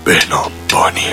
بهنام بانی.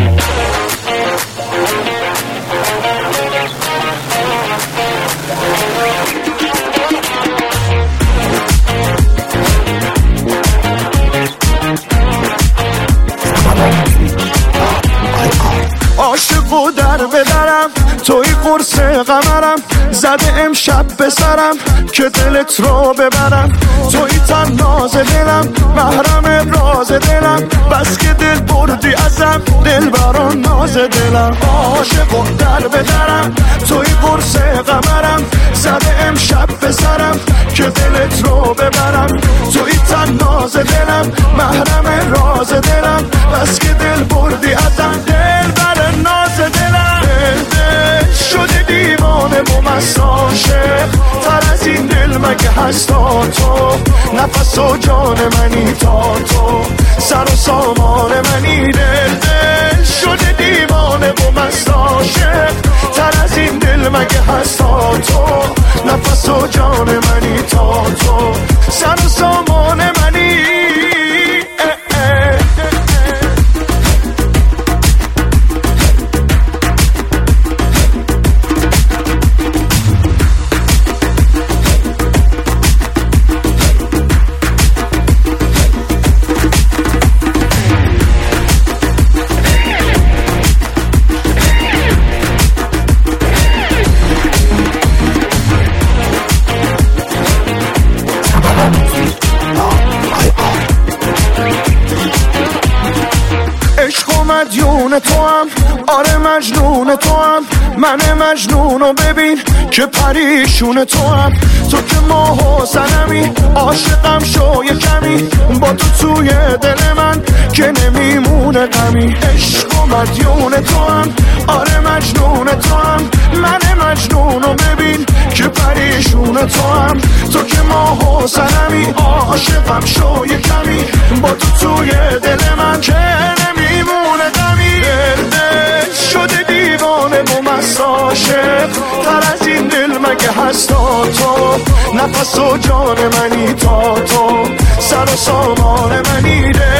عاشقو در بدرم توی قرص قمرم زده امشب به سرم که دلت رو ببرم توی تناز دلم محرم راز دلم بس که دل بردی ازم دل بران ناز دلم عاشقو در بدرم توی قرص قمرم زده امشب به سرم که دلت رو ببرم توی تناز دلم محرم راز دلم بس که دل بردی ازم دل بر ناز دلم دل شده دیوانه و مست عاشق تر از این دل مگه هست تا تو نفس و جان منی تا تو سر و سامان منی دل شده دیوانه و مست عاشق تر از این دل مگه هست تا تو نفس و جان منی تا تو سر و سامان منی مدیون تو هم آره مجنون تو هم من مجنونو ببین که پریشون تو هم تو که ماه و سنمی عاشقم شو یه کمی با تو توی دل من که نمیمونه غمی عشق و مدیون تو هم آره مجنون تو هم من مجنونو ببین که پریشون تو هم تو که ماه و سنمی عاشقم شو یه کمی با تو توی دل من که نمیمونه غمی شده دیوانه و مست عاشق تر از این دل مگه هست تا تو نفس و جان منی تا تو سر و سامان منی